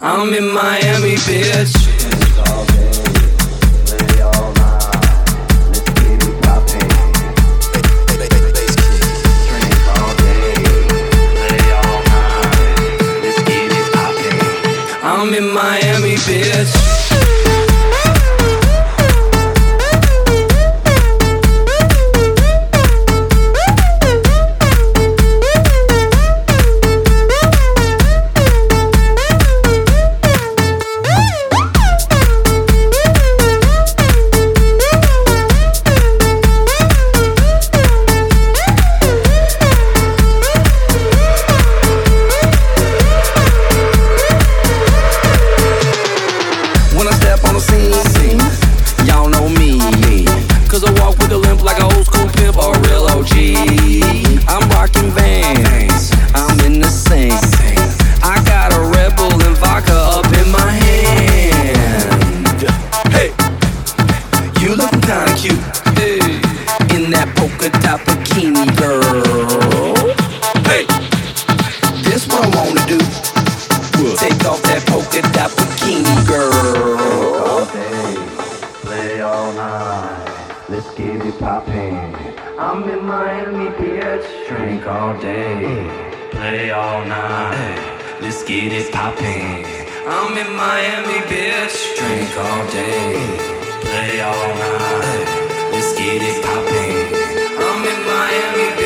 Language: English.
I'm in Miami, bitch. I'm in Miami, bitch. I'm in Miami, bitch. Drink all day, play all night. Let's get it poppin'. I'm in Miami, bitch. Drink all day, play all night. Let's get it poppin'. I'm in Miami, bitch.